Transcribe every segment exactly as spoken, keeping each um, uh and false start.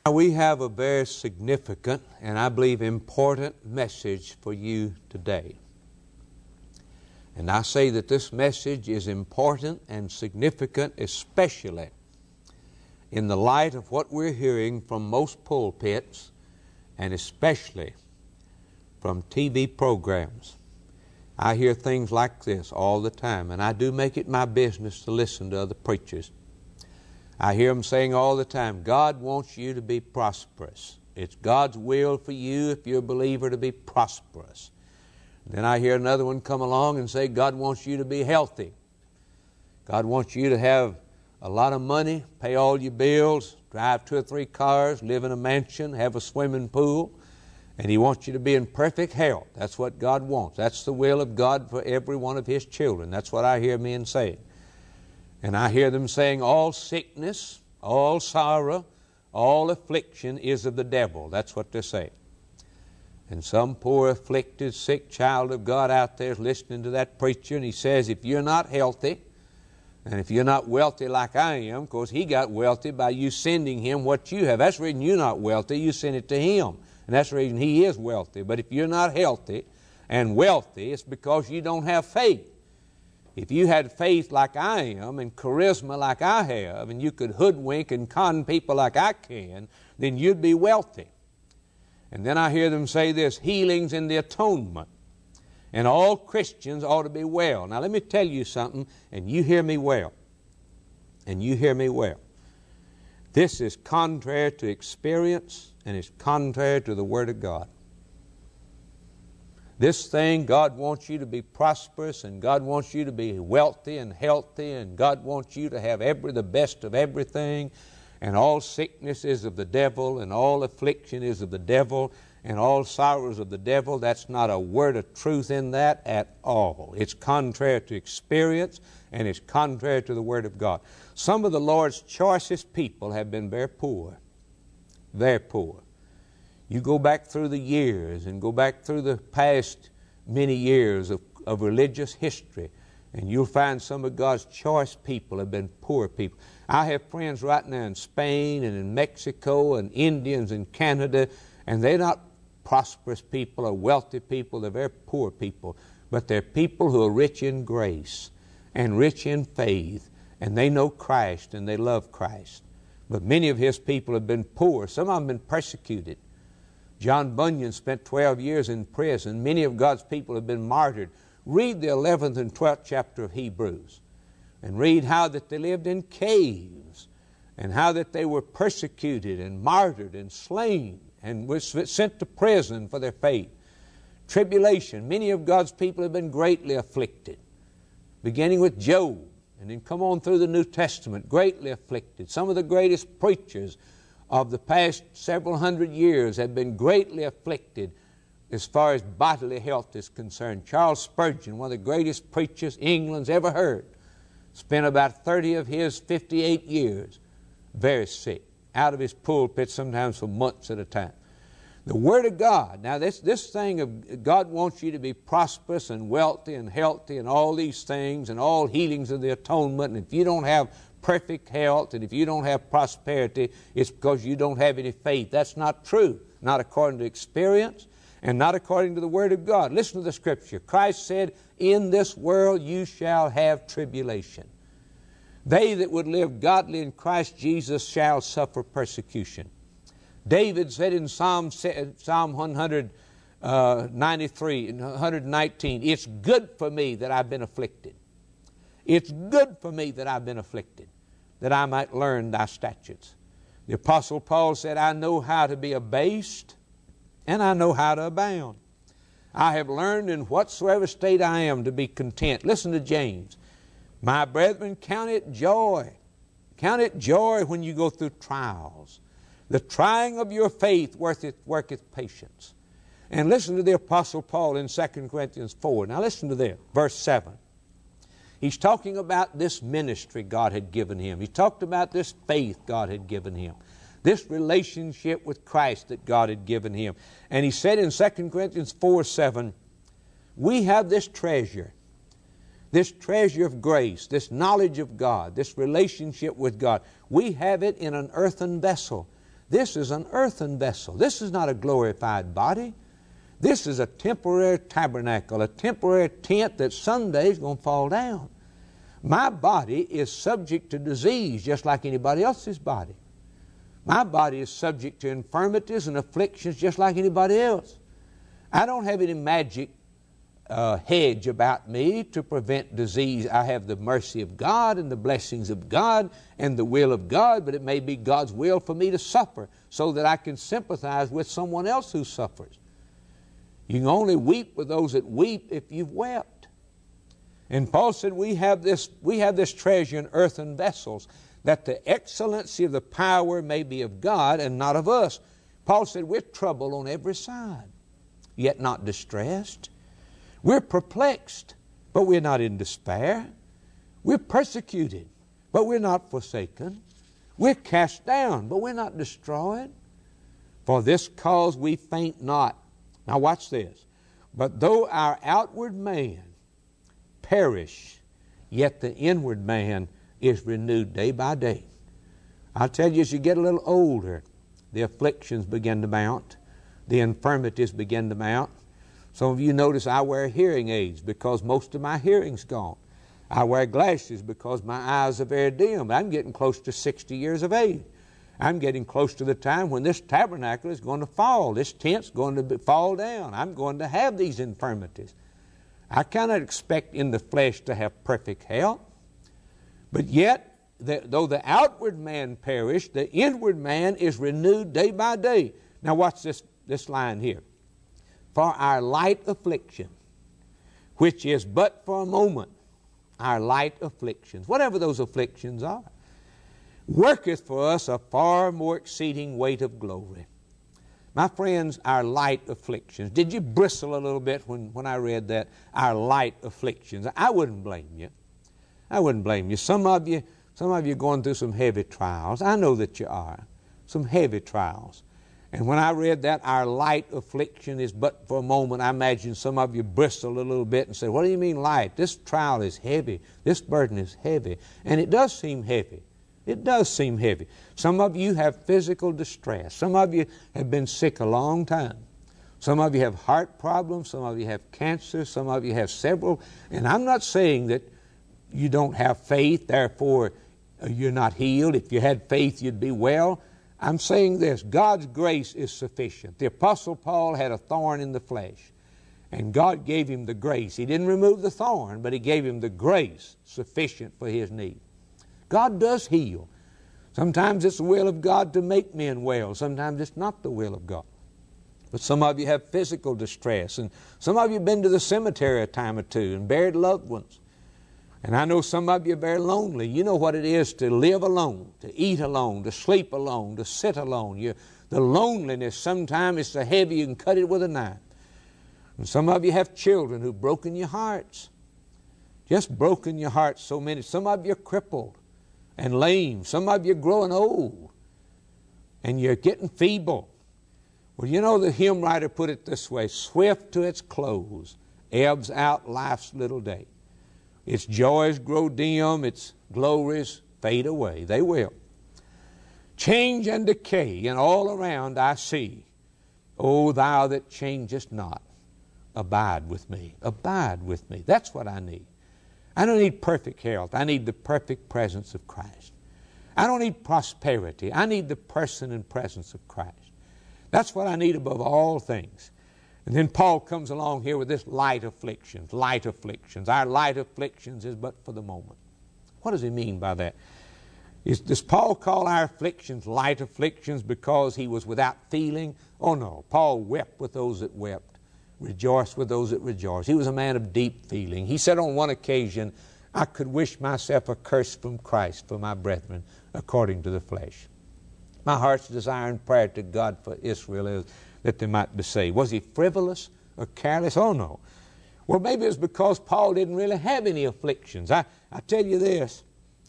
We have a very significant and I believe important message for you today. And I say that this message is important and significant, especially in the light of what we're hearing from most pulpits and especially from T V programs. I hear things like this all the time, and I do make it my business to listen to other preachers. I hear them saying all the time, God wants you to be prosperous. It's God's will for you, if you're a believer, to be prosperous. Then I hear another one come along and say, God wants you to be healthy. God wants you to have a lot of money, pay all your bills, drive two or three cars, live in a mansion, have a swimming pool, and He wants you to be in perfect health. That's what God wants. That's the will of God for every one of His children. That's what I hear men saying. And I hear them saying all sickness, all sorrow, all affliction is of the devil. That's what they're saying. And some poor afflicted, sick child of God out there is listening to that preacher, and he says, if you're not healthy, and if you're not wealthy like I am, of course he got wealthy by you sending him what you have. That's the reason you're not wealthy. You send it to him. And that's the reason he is wealthy. But if you're not healthy and wealthy, it's because you don't have faith. If you had faith like I am and charisma like I have, and you could hoodwink and con people like I can, then you'd be wealthy. And then I hear them say this, healings in the atonement. And all Christians ought to be well. Now let me tell you something, and you hear me well. And you hear me well. This is contrary to experience, and it's contrary to the Word of God. This thing, God wants you to be prosperous, and God wants you to be wealthy and healthy, and God wants you to have every the best of everything, and all sickness is of the devil, and all affliction is of the devil, and all sorrows of the devil. That's not a word of truth in that at all. It's contrary to experience, and it's contrary to the Word of God. Some of the Lord's choicest people have been very poor. Very poor. You go back through the years and go back through the past many years of, of religious history, and you'll find some of God's choice people have been poor people. I have friends right now in Spain and in Mexico and Indians in Canada, and they're not prosperous people or wealthy people. They're very poor people. But they're people who are rich in grace and rich in faith, and they know Christ and they love Christ. But many of His people have been poor. Some of them have been persecuted. John Bunyan spent twelve years in prison. Many of God's people have been martyred. Read the eleventh and twelfth chapter of Hebrews and read how that they lived in caves and how that they were persecuted and martyred and slain and were sent to prison for their faith. Tribulation. Many of God's people have been greatly afflicted, beginning with Job and then come on through the New Testament, greatly afflicted. Some of the greatest preachers of the past several hundred years have been greatly afflicted as far as bodily health is concerned. Charles Spurgeon, one of the greatest preachers England's ever heard, spent about thirty of his fifty-eight years very sick, out of his pulpit sometimes for months at a time. The Word of God, now this, this thing of God wants you to be prosperous and wealthy and healthy and all these things and all healings of the atonement, and if you don't have perfect health and if you don't have prosperity, it's because you don't have any faith. That's not true, not according to experience and not according to the Word of God. Listen to the Scripture. Christ said, in this world you shall have tribulation. They that would live godly in Christ Jesus shall suffer persecution. David said in Psalm, Psalm one ninety-three, one nineteen, it's good for me that I've been afflicted. It's good for me that I've been afflicted, that I might learn thy statutes. The Apostle Paul said, I know how to be abased, and I know how to abound. I have learned in whatsoever state I am to be content. Listen to James. My brethren, count it joy. Count it joy when you go through trials. The trying of your faith worketh, worketh patience. And listen to the Apostle Paul in Second Corinthians four. Now listen to this, verse seven. He's talking about this ministry God had given him. He talked about this faith God had given him, this relationship with Christ that God had given him. And he said in Second Corinthians four seven, we have this treasure, this treasure of grace, this knowledge of God, this relationship with God. We have it in an earthen vessel, This is an earthen vessel. This is not a glorified body. This is a temporary tabernacle, a temporary tent that someday is going to fall down. My body is subject to disease just like anybody else's body. My body is subject to infirmities and afflictions just like anybody else. I don't have any magic uh, hedge about me to prevent disease. I have the mercy of God and the blessings of God and the will of God, but it may be God's will for me to suffer so that I can sympathize with someone else who suffers. You can only weep with those that weep if you've wept. And Paul said we have this, we have this treasure in earthen vessels, that the excellency of the power may be of God and not of us. Paul said we're troubled on every side, yet not distressed. We're perplexed, but we're not in despair. We're persecuted, but we're not forsaken. We're cast down, but we're not destroyed. For this cause we faint not. Now watch this. But though our outward man perish, yet the inward man is renewed day by day. I'll tell you, as you get a little older, the afflictions begin to mount. The infirmities begin to mount. Some of you notice I wear hearing aids because most of my hearing's gone. I wear glasses because my eyes are very dim. I'm getting close to sixty years of age. I'm getting close to the time when this tabernacle is going to fall. This tent's going to be, fall down. I'm going to have these infirmities. I cannot expect in the flesh to have perfect health. But yet, the, though the outward man perish, the inward man is renewed day by day. Now watch this, this line here. For our light affliction, which is but for a moment, our light afflictions, whatever those afflictions are, worketh for us a far more exceeding weight of glory. My friends, our light afflictions. Did you bristle a little bit when, when I read that? Our light afflictions. I wouldn't blame you. I wouldn't blame you. Some of you, some of you are going through some heavy trials. I know that you are. Some heavy trials. And when I read that, our light affliction is but for a moment, I imagine some of you bristled a little bit and said, what do you mean light? This trial is heavy. This burden is heavy. And it does seem heavy. It does seem heavy. Some of you have physical distress. Some of you have been sick a long time. Some of you have heart problems. Some of you have cancer. Some of you have several. And I'm not saying that you don't have faith, therefore you're not healed. If you had faith, you'd be well. I'm saying this, God's grace is sufficient. The Apostle Paul had a thorn in the flesh, and God gave him the grace. He didn't remove the thorn, but He gave him the grace sufficient for his need. God does heal. Sometimes it's the will of God to make men well. Sometimes it's not the will of God. But some of you have physical distress, and some of you have been to the cemetery a time or two and buried loved ones. And I know some of you are very lonely. You know what it is to live alone, to eat alone, to sleep alone, to sit alone. You, the loneliness sometimes is so heavy you can cut it with a knife. And some of you have children who've broken your hearts. Just broken your hearts so many. Some of you are crippled and lame. Some of you are growing old. And you're getting feeble. Well, you know the hymn writer put it this way, swift to its close, ebbs out life's little day. Its joys grow dim, its glories fade away. They will. Change and decay, and all around I see. O Thou that changest not, abide with me. Abide with me. That's what I need. I don't need perfect health. I need the perfect presence of Christ. I don't need prosperity. I need the person and presence of Christ. That's what I need above all things. And then Paul comes along here with this light afflictions, light afflictions. Our light afflictions is but for the moment. What does he mean by that? Is, does Paul call our afflictions light afflictions because he was without feeling? Oh no, Paul wept with those that wept, rejoiced with those that rejoiced. He was a man of deep feeling. He said on one occasion, I could wish myself a curse from Christ for my brethren according to the flesh. My heart's desire and prayer to God for Israel is that they might be saved. Was he frivolous or careless? Oh no. Well, maybe it's because Paul didn't really have any afflictions. I, I tell you this,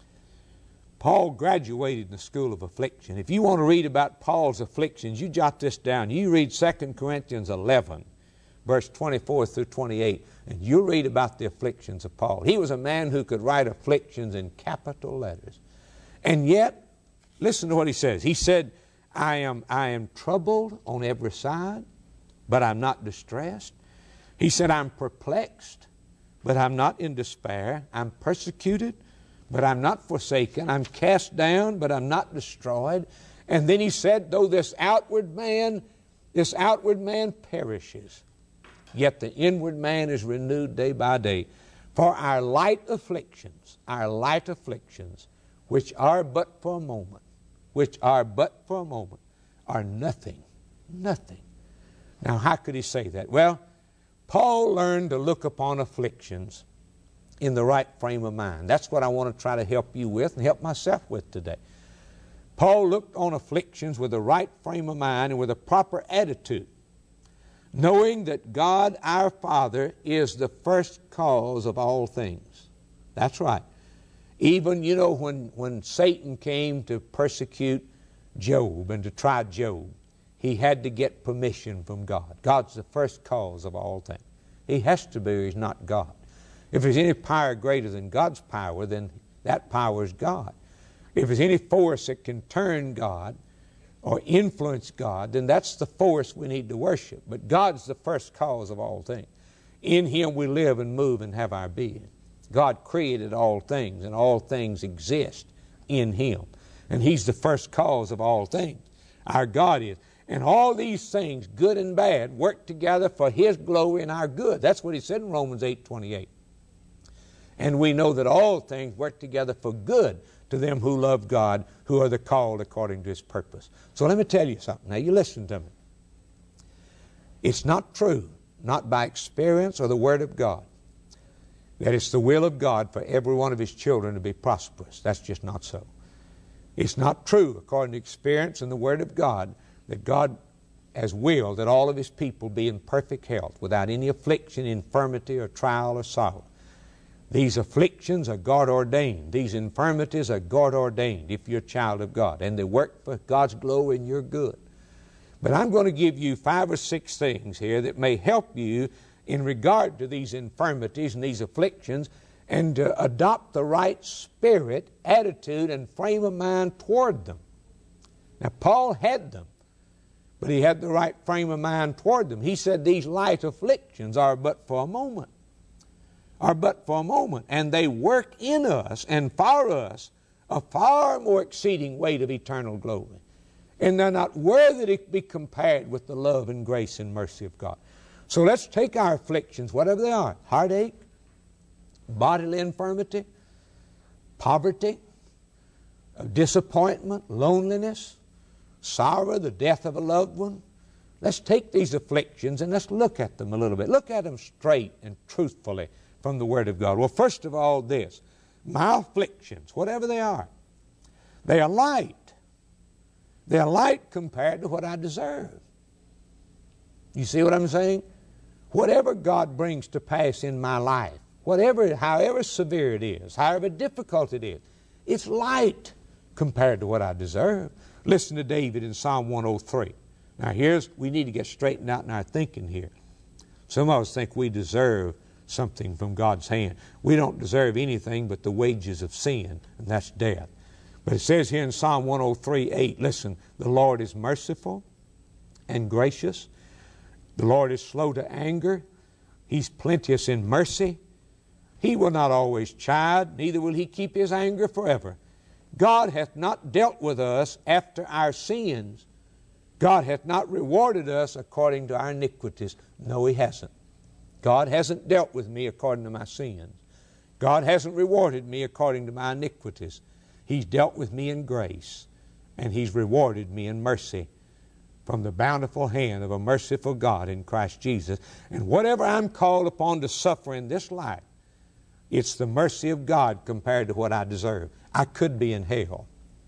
Paul graduated in the school of affliction. If you want to read about Paul's afflictions, you jot this down. You read Second Corinthians eleven, verse twenty-four through twenty-eight, and you'll read about the afflictions of Paul. He was a man who could write afflictions in capital letters. And yet, listen to what he says. He said, I am, I am troubled on every side, but I'm not distressed. He said, I'm perplexed, but I'm not in despair. I'm persecuted, but I'm not forsaken. I'm cast down, but I'm not destroyed. And then he said, though this outward man, this outward man perishes, yet the inward man is renewed day by day. For our light afflictions, our light afflictions, which are but for a moment, which are but for a moment, are nothing, nothing. Now, how could he say that? Well, Paul learned to look upon afflictions in the right frame of mind. That's what I want to try to help you with and help myself with today. Paul looked on afflictions with the right frame of mind and with a proper attitude, knowing that God our Father is the first cause of all things. That's right. Even, you know, when, when Satan came to persecute Job and to try Job, he had to get permission from God. God's the first cause of all things. He has to be or he's not God. If there's any power greater than God's power, then that power is God. If there's any force that can turn God or influence God, then that's the force we need to worship. But God's the first cause of all things. In Him we live and move and have our being. God created all things, and all things exist in Him. And He's the first cause of all things. Our God is. And all these things, good and bad, work together for His glory and our good. That's what He said in Romans eight twenty-eight. And we know that all things work together for good to them who love God, who are the called according to His purpose. So let me tell you something. Now you listen to me. It's not true, not by experience or the Word of God, that it's the will of God for every one of His children to be prosperous. That's just not so. It's not true, according to experience and the Word of God, that God has willed that all of His people be in perfect health without any affliction, infirmity, or trial or sorrow. These afflictions are God ordained. These infirmities are God ordained if you're a child of God, and they work for God's glory and your good. But I'm going to give you five or six things here that may help you in regard to these infirmities and these afflictions, and to adopt the right spirit, attitude, and frame of mind toward them. Now, Paul had them, but he had the right frame of mind toward them. He said these light afflictions are but for a moment, are but for a moment, and they work in us and for us a far more exceeding weight of eternal glory. And they're not worthy to be compared with the love and grace and mercy of God. So let's take our afflictions, whatever they are, heartache, bodily infirmity, poverty, disappointment, loneliness, sorrow, the death of a loved one. Let's take these afflictions and let's look at them a little bit. Look at them straight and truthfully from the Word of God. Well, first of all, this. My afflictions, whatever they are, they are light. They are light compared to what I deserve. You see what I'm saying? Whatever God brings to pass in my life, whatever, however severe it is, however difficult it is, it's light compared to what I deserve. Listen to David in Psalm one oh three. Now here's, we need to get straightened out in our thinking here. Some of us think we deserve something from God's hand. We don't deserve anything but the wages of sin, and that's death. But it says here in Psalm one oh three, eight, listen, the Lord is merciful and gracious. The Lord is slow to anger. He's plenteous in mercy. He will not always chide, neither will He keep His anger forever. God hath not dealt with us after our sins. God hath not rewarded us according to our iniquities. No, He hasn't. God hasn't dealt with me according to my sins. God hasn't rewarded me according to my iniquities. He's dealt with me in grace, and He's rewarded me in mercy from the bountiful hand of a merciful God in Christ Jesus. And whatever I'm called upon to suffer in this life, it's the mercy of God compared to what I deserve. I could be in hell.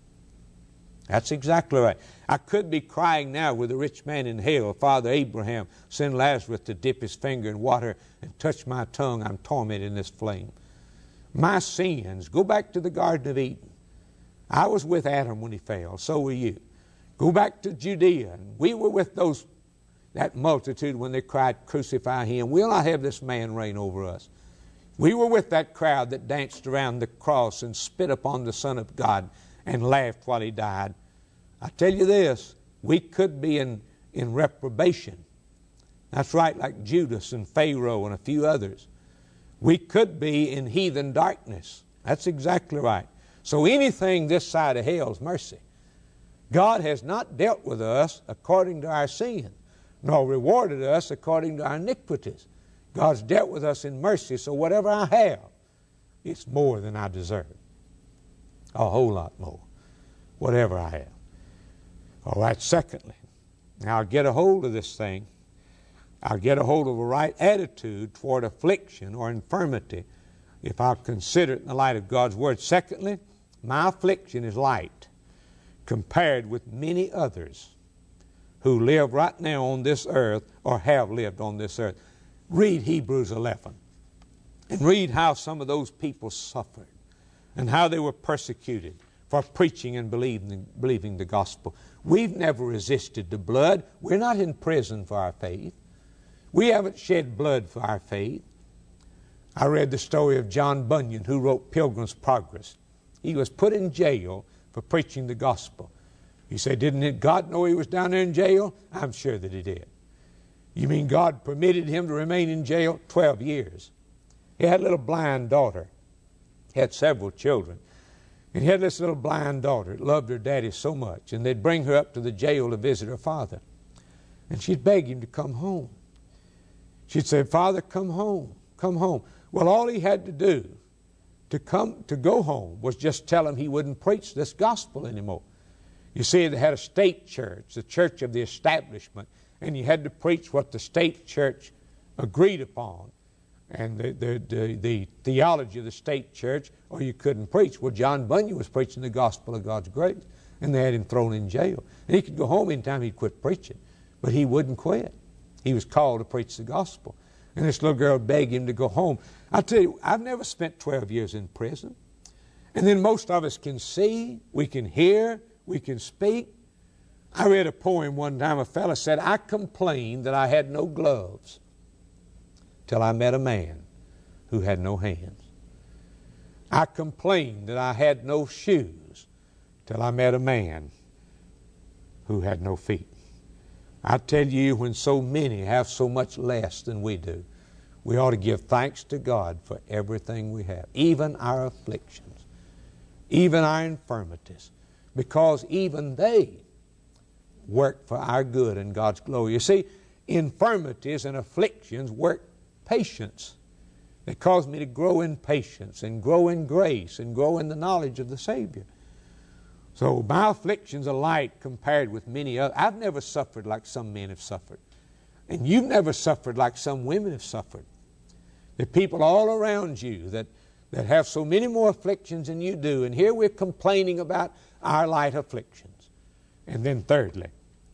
That's exactly right. I could be crying now with the rich man in hell. Father Abraham, send Lazarus to dip his finger in water and touch my tongue. I'm tormented in this flame. My sins, go back to the Garden of Eden. I was with Adam when he fell. So were you. Go back to Judea. And we were with those, that multitude when they cried, crucify Him. We'll not have this man reign over us. We were with that crowd that danced around the cross and spit upon the Son of God and laughed while He died. I tell you this, we could be in, in reprobation. That's right, like Judas and Pharaoh and a few others. We could be in heathen darkness. That's exactly right. So anything this side of hell is mercy. God has not dealt with us according to our sin, nor rewarded us according to our iniquities. God's dealt with us in mercy, so whatever I have, it's more than I deserve. A whole lot more, whatever I have. All right, secondly, now I'll get a hold of this thing. I'll get a hold of a right attitude toward affliction or infirmity if I'll consider it in the light of God's Word. Secondly, my affliction is light compared with many others who live right now on this earth or have lived on this earth. Read Hebrews eleven and read how some of those people suffered and how they were persecuted for preaching and believing, believing the gospel. We've never resisted the blood. We're not in prison for our faith. We haven't shed blood for our faith. I read the story of John Bunyan, who wrote Pilgrim's Progress. He was put in jail for preaching the gospel. You say, didn't God know he was down there in jail? I'm sure that he did. You mean God permitted him to remain in jail twelve years? He had a little blind daughter. He had several children. And he had this little blind daughter that loved her daddy so much. And they'd bring her up to the jail to visit her father. And she'd beg him to come home. She'd say, Father, come home, come home. Well, all he had to do to come to go home was just tell him he wouldn't preach this gospel anymore. You see, they had a state church, the church of the establishment, and you had to preach what the state church agreed upon, and the, the, the, the theology of the state church, or you couldn't preach. Well, John Bunyan was preaching the gospel of God's grace, and they had him thrown in jail. And he could go home anytime he'd quit preaching, but he wouldn't quit. He was called to preach the gospel. And this little girl begged him to go home. I tell you, I've never spent twelve years in prison. And then most of us can see, we can hear, we can speak. I read a poem one time. A fellow said, I complained that I had no gloves till I met a man who had no hands. I complained that I had no shoes till I met a man who had no feet. I tell you, when so many have so much less than we do, we ought to give thanks to God for everything we have, even our afflictions, even our infirmities, because even they work for our good and God's glory. You see, infirmities and afflictions work patience. They cause me to grow in patience and grow in grace and grow in the knowledge of the Savior. So my afflictions are light compared with many others. I've never suffered like some men have suffered. And you've never suffered like some women have suffered. There are people all around you that, that have so many more afflictions than you do. And here we're complaining about our light afflictions. And then thirdly,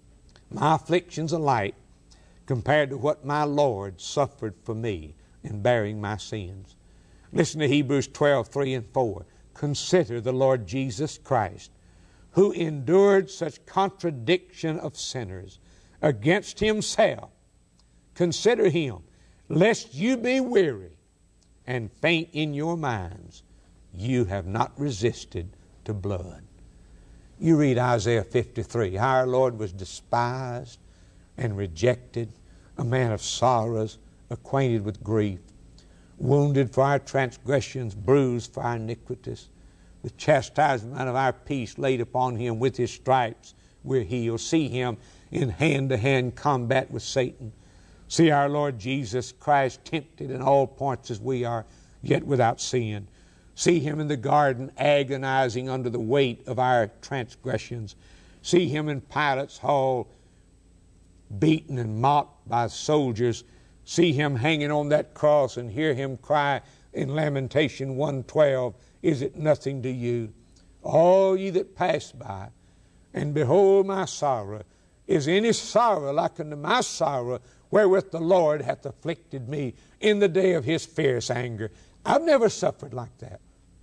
my afflictions are light compared to what my Lord suffered for me in bearing my sins. Listen to Hebrews twelve, three and four. Consider the Lord Jesus Christ, who endured such contradiction of sinners against himself. Consider him, lest you be weary and faint in your minds. You have not resisted to blood. You read Isaiah fifty-three, how our Lord was despised and rejected, a man of sorrows, acquainted with grief, wounded for our transgressions, bruised for our iniquities. The chastisement of our peace laid upon him. With his stripes we're healed. See him in hand-to-hand combat with Satan. See our Lord Jesus Christ tempted in all points as we are, yet without sin. See him in the garden agonizing under the weight of our transgressions. See him in Pilate's hall beaten and mocked by soldiers. See him hanging on that cross and hear him cry in Lamentation one twelve, is it nothing to you, all ye that pass by, and behold my sorrow? Is any sorrow like unto my sorrow, wherewith the Lord hath afflicted me in the day of his fierce anger? I've never suffered like that.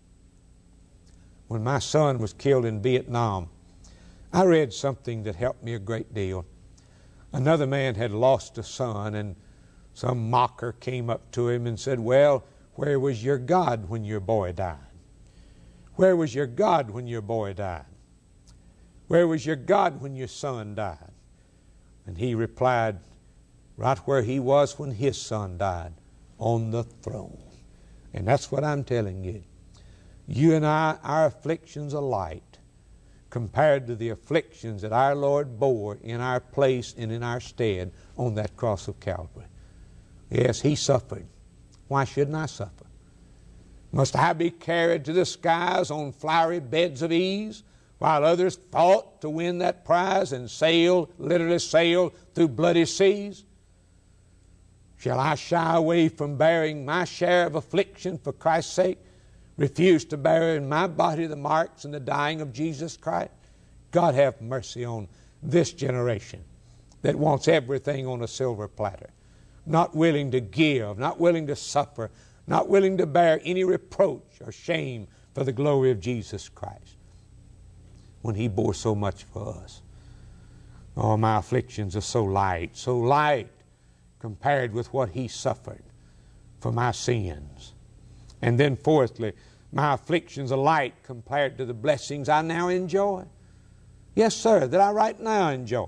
When my son was killed in Vietnam, I read something that helped me a great deal. Another man had lost a son, and some mocker came up to him and said, well, where was your God when your boy died? Where was your God when your boy died? Where was your God when your son died? And he replied, right where he was when his son died, on the throne. And that's what I'm telling you. You and I, our afflictions are light compared to the afflictions that our Lord bore in our place and in our stead on that cross of Calvary. Yes, He suffered. Why shouldn't I suffer? Must I be carried to the skies on flowery beds of ease, while others fought to win that prize and sailed, literally sailed, through bloody seas? Shall I shy away from bearing my share of affliction for Christ's sake? Refuse to bear in my body the marks and the dying of Jesus Christ? God have mercy on this generation that wants everything on a silver platter, not willing to give, not willing to suffer, not willing to bear any reproach or shame for the glory of Jesus Christ, when He bore so much for us. Oh, my afflictions are so light, so light compared with what He suffered for my sins. And then fourthly, my afflictions are light compared to the blessings I now enjoy. Yes, sir, that I right now enjoy.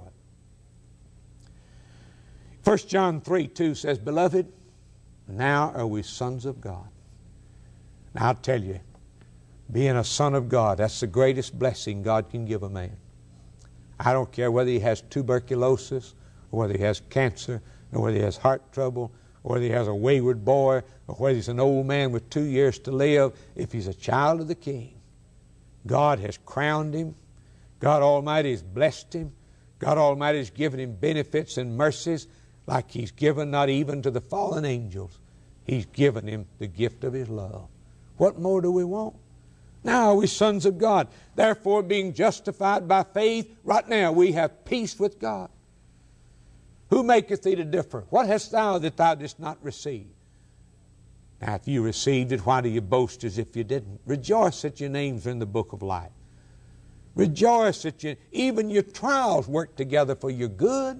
First John three two says, Beloved, now are we sons of God. Now I'll tell you, being a son of God, that's the greatest blessing God can give a man. I don't care whether he has tuberculosis, or whether he has cancer, or whether he has heart trouble, or whether he has a wayward boy, or whether he's an old man with two years to live. If he's a child of the King, God has crowned him. God Almighty has blessed him. God Almighty has given him benefits and mercies like He's given not even to the fallen angels. He's given him the gift of His love. What more do we want? Now are we sons of God. Therefore, being justified by faith, right now we have peace with God. Who maketh thee to differ? What hast thou that thou didst not receive? Now, if you received it, why do you boast as if you didn't? Rejoice that your names are in the book of life. Rejoice that you, even your trials work together for your good.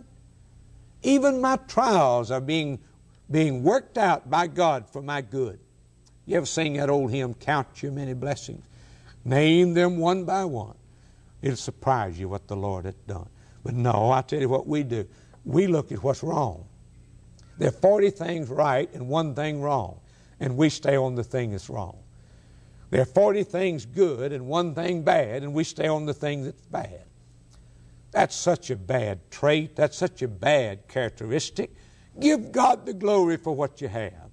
Even my trials are being, being worked out by God for my good. You ever sing that old hymn, Count Your Many Blessings? Name them one by one. It'll surprise you what the Lord hath done. But no, I tell you what we do. We look at what's wrong. There are forty things right and one thing wrong, and we stay on the thing that's wrong. There are forty things good and one thing bad, and we stay on the thing that's bad. That's such a bad trait. That's such a bad characteristic. Give God the glory for what you have.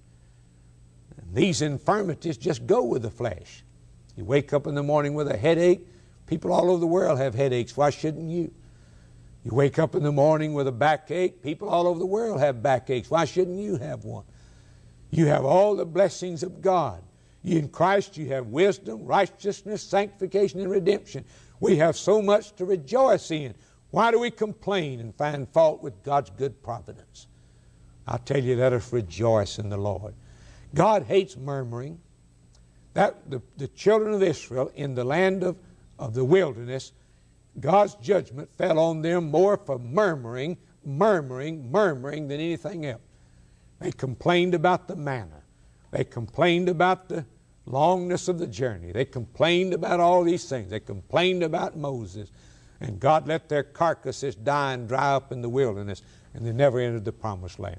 And these infirmities just go with the flesh. You wake up in the morning with a headache. People all over the world have headaches. Why shouldn't you? You wake up in the morning with a backache. People all over the world have backaches. Why shouldn't you have one? You have all the blessings of God. You, in Christ, you have wisdom, righteousness, sanctification, and redemption. We have so much to rejoice in. Why do we complain and find fault with God's good providence? I'll tell you, let us rejoice in the Lord. God hates murmuring. That the, the children of Israel in the land of, of the wilderness, God's judgment fell on them more for murmuring, murmuring, murmuring than anything else. They complained about the manna. They complained about the longness of the journey. They complained about all these things. They complained about Moses. And God let their carcasses die and dry up in the wilderness, and they never entered the promised land.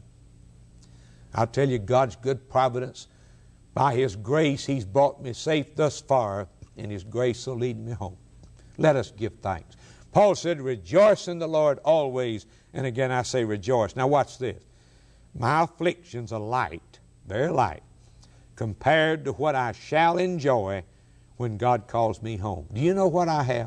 I'll tell you, God's good providence, by His grace, He's brought me safe thus far, and His grace will lead me home. Let us give thanks. Paul said, rejoice in the Lord always. And again I say rejoice. Now watch this. My afflictions are light, very light, compared to what I shall enjoy when God calls me home. Do you know what I have?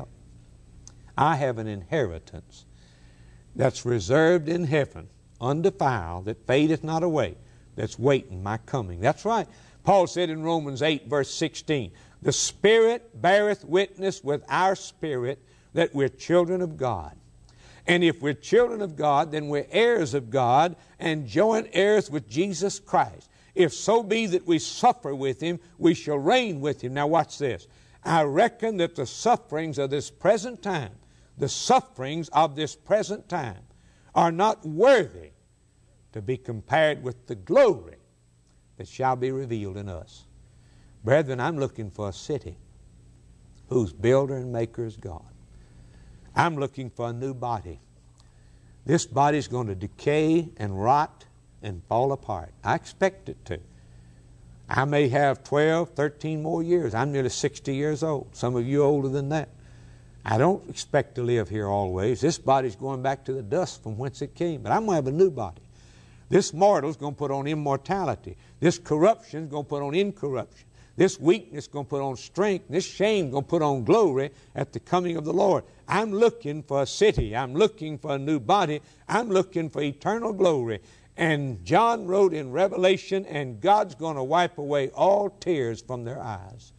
I have an inheritance that's reserved in heaven, undefiled, that fadeth not away, that's waiting my coming. That's right. Paul said in Romans eight, verse sixteen, the Spirit beareth witness with our spirit that we're children of God. And if we're children of God, then we're heirs of God and joint heirs with Jesus Christ. If so be that we suffer with Him, we shall reign with Him. Now watch this. I reckon that the sufferings of this present time, the sufferings of this present time, are not worthy to be compared with the glory that shall be revealed in us. Brethren, I'm looking for a city whose builder and maker is God. I'm looking for a new body. This body's going to decay and rot and fall apart. I expect it to. I may have twelve, thirteen more years. I'm nearly sixty years old. Some of you older than that. I don't expect to live here always. This body's going back to the dust from whence it came. But I'm going to have a new body. This mortal's going to put on immortality. This corruption's going to put on incorruption. This weakness is going to put on strength. This shame is going to put on glory at the coming of the Lord. I'm looking for a city. I'm looking for a new body. I'm looking for eternal glory. And John wrote in Revelation, and God's going to wipe away all tears from their eyes.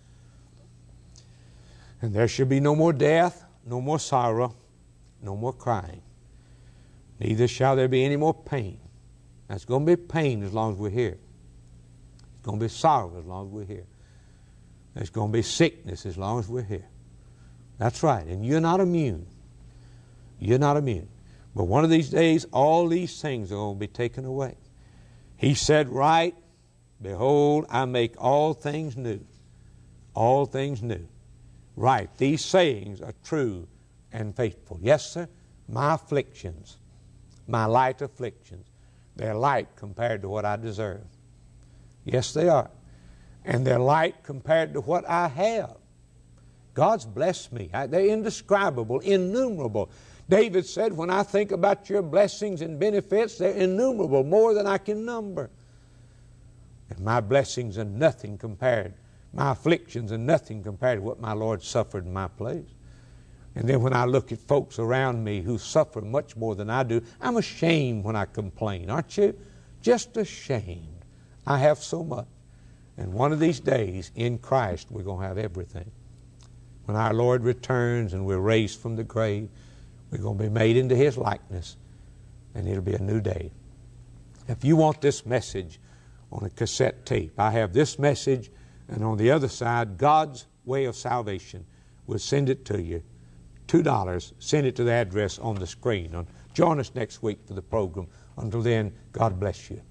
And there shall be no more death, no more sorrow, no more crying. Neither shall there be any more pain. There's going to be pain as long as we're here. There's going to be sorrow as long as we're here. There's going to be sickness as long as we're here. That's right. And you're not immune. You're not immune. But one of these days, all these things are going to be taken away. He said, right, behold, I make all things new. All things new. Right. These sayings are true and faithful. Yes, sir. My afflictions, my light afflictions, they're light compared to what I deserve. Yes, they are. And they're light compared to what I have. God's blessed me. I, they're indescribable, innumerable. David said, when I think about your blessings and benefits, they're innumerable, more than I can number. And my blessings are nothing compared. My afflictions are nothing compared to what my Lord suffered in my place. And then when I look at folks around me who suffer much more than I do, I'm ashamed when I complain, aren't you? Just ashamed. I have so much. And one of these days, in Christ, we're going to have everything. When our Lord returns and we're raised from the grave, we're going to be made into His likeness, and it'll be a new day. If you want this message on a cassette tape, I have this message, and on the other side, God's Way of Salvation. We'll send it to you. two dollars. Send it to the address on the screen. Join us next week for the program. Until then, God bless you.